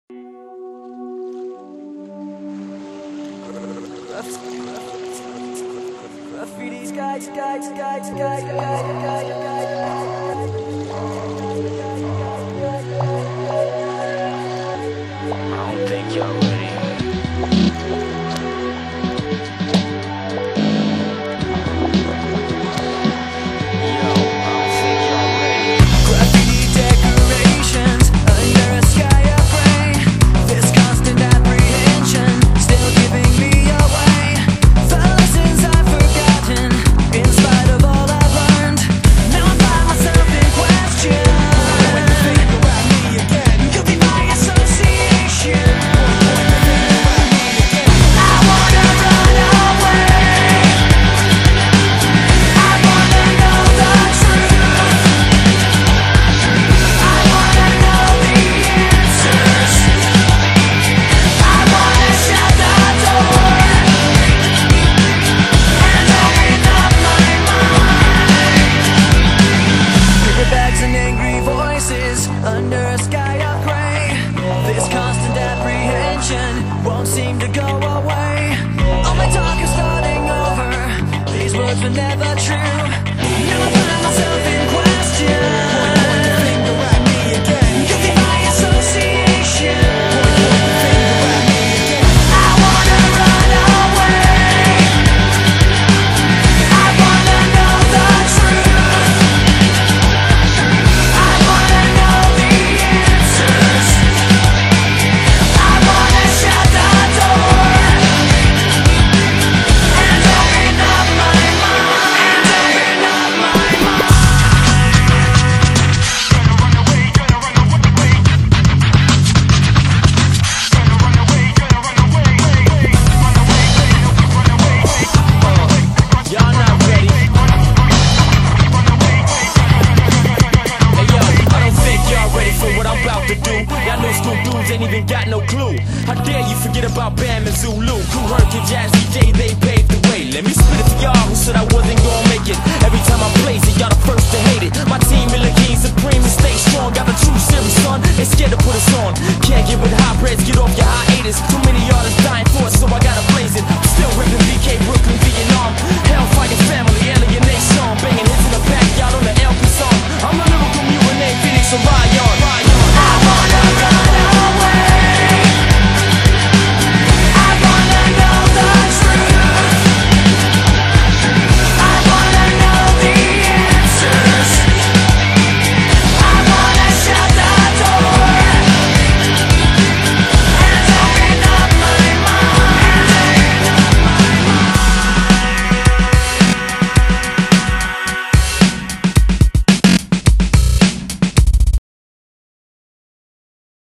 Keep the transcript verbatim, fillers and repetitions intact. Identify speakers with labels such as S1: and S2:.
S1: Graffiti sky, sky, sky, sky, sky, sky,
S2: I don't think y'all ready. Yo, I don't think y'all ready.
S1: graffiti decorations under a sky of gray. This constant apprehension still giving me away. The lessons I've forgotten, in spite of all I've learned. Now I find myself in question. When you think about me again, guilty by association. I wanna run away. I wanna know the truth. I wanna know the answers. I wanna shut the door and open up my mind. Paper bags and angry voices under a sky of gray. This constant apprehension won't seem to go away. All my talk is starting over. These words were never true. Now I find myself in question. Guilty by association. I wanna run away. I wanna know the truth. I wanna know the answers. I wanna shut the door and open up my mind. And open up my mind.
S2: Y'all not ready. Hey yo, I don't think y'all ready for what I'm about to do. Y'all know school dudes ain't even got no clue. How dare you forget about Bam and Zulu? Cool Herc and Jazzy J, they paved the way. Let me spit it for y'all who said I wasn't gonna make it. Every time I place it, y'all the first to hate it. My team Miller King supreme and stay strong. Got a true series, son. They scared to put us on. Can't get with high breads, get off your hiatus. Too